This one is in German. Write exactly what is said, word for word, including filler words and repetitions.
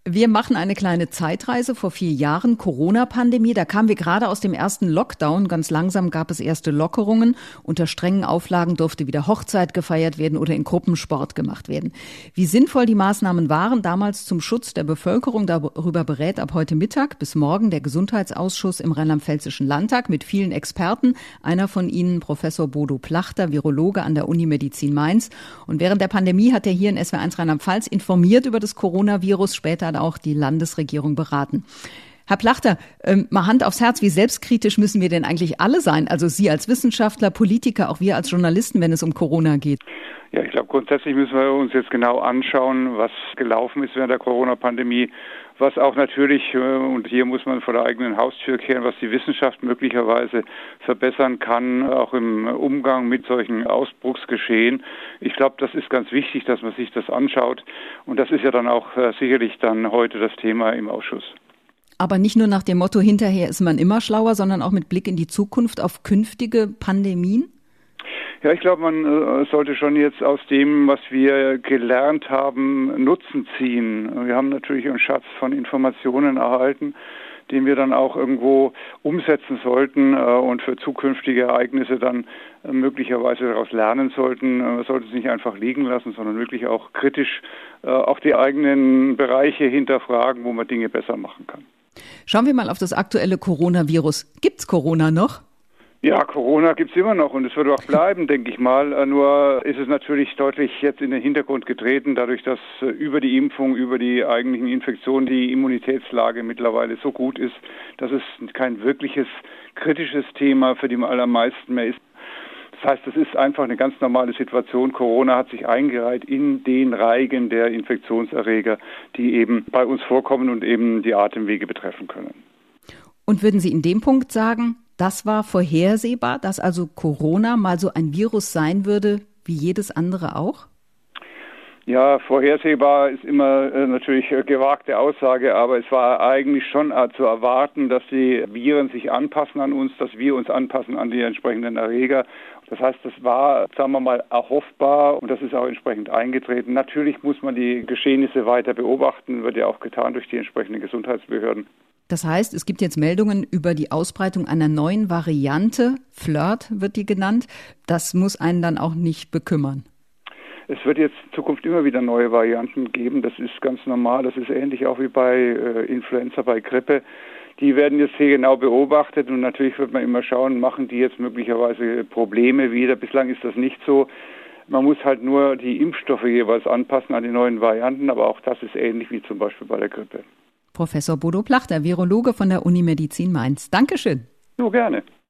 Wir machen eine kleine Zeitreise vor vier Jahren, Corona-Pandemie. Da kamen wir gerade aus dem ersten Lockdown. Ganz langsam gab es erste Lockerungen. Unter strengen Auflagen durfte wieder Hochzeit gefeiert werden oder in Gruppen Sport gemacht werden. Wie sinnvoll die Maßnahmen waren damals zum Schutz der Bevölkerung, darüber berät ab heute Mittag bis morgen der Gesundheitsausschuss im Rheinland-Pfälzischen Landtag mit vielen Experten. Einer von ihnen, Professor Bodo Plachter, Virologe an der Unimedizin Mainz. Und während der Pandemie hat er hier in S W R eins Rheinland-Pfalz informiert über das Coronavirus, später auch die Landesregierung beraten. Herr Plachter, ähm, mal Hand aufs Herz, wie selbstkritisch müssen wir denn eigentlich alle sein? Also Sie als Wissenschaftler, Politiker, auch wir als Journalisten, wenn es um Corona geht. Ja, ich glaube, grundsätzlich müssen wir uns jetzt genau anschauen, was gelaufen ist während der Corona-Pandemie, was auch natürlich, und hier muss man vor der eigenen Haustür kehren, was die Wissenschaft möglicherweise verbessern kann, auch im Umgang mit solchen Ausbruchsgeschehen. Ich glaube, das ist ganz wichtig, dass man sich das anschaut. Und das ist ja dann auch sicherlich dann heute das Thema im Ausschuss. Aber nicht nur nach dem Motto, hinterher ist man immer schlauer, sondern auch mit Blick in die Zukunft auf künftige Pandemien? Ja, ich glaube, man äh, sollte schon jetzt aus dem, was wir gelernt haben, Nutzen ziehen. Wir haben natürlich einen Schatz von Informationen erhalten, den wir dann auch irgendwo umsetzen sollten äh, und für zukünftige Ereignisse dann äh, möglicherweise daraus lernen sollten. Wir sollten es nicht einfach liegen lassen, sondern wirklich auch kritisch äh, auch die eigenen Bereiche hinterfragen, wo man Dinge besser machen kann. Schauen wir mal auf das aktuelle Coronavirus. Gibt's Corona noch? Ja, Corona gibt's immer noch und es wird auch bleiben, denke ich mal. Nur ist es natürlich deutlich jetzt in den Hintergrund getreten, dadurch, dass über die Impfung, über die eigentlichen Infektionen die Immunitätslage mittlerweile so gut ist, dass es kein wirkliches kritisches Thema für die allermeisten mehr ist. Das heißt, es ist einfach eine ganz normale Situation. Corona hat sich eingereiht in den Reigen der Infektionserreger, die eben bei uns vorkommen und eben die Atemwege betreffen können. Und würden Sie in dem Punkt sagen, das war vorhersehbar, dass also Corona mal so ein Virus sein würde, wie jedes andere auch? Ja, vorhersehbar ist immer äh, natürlich äh, gewagte Aussage, aber es war eigentlich schon äh, zu erwarten, dass die Viren sich anpassen an uns, dass wir uns anpassen an die entsprechenden Erreger. Das heißt, das war, sagen wir mal, erhoffbar und das ist auch entsprechend eingetreten. Natürlich muss man die Geschehnisse weiter beobachten, wird ja auch getan durch die entsprechenden Gesundheitsbehörden. Das heißt, es gibt jetzt Meldungen über die Ausbreitung einer neuen Variante. Flirt wird die genannt. Das muss einen dann auch nicht bekümmern. Es wird jetzt in Zukunft immer wieder neue Varianten geben. Das ist ganz normal. Das ist ähnlich auch wie bei äh, Influenza, bei Grippe. Die werden jetzt sehr genau beobachtet und natürlich wird man immer schauen, machen die jetzt möglicherweise Probleme wieder. Bislang ist das nicht so. Man muss halt nur die Impfstoffe jeweils anpassen an die neuen Varianten, aber auch das ist ähnlich wie zum Beispiel bei der Grippe. Professor Bodo Plachter, Virologe von der Unimedizin Mainz. Dankeschön. So gerne.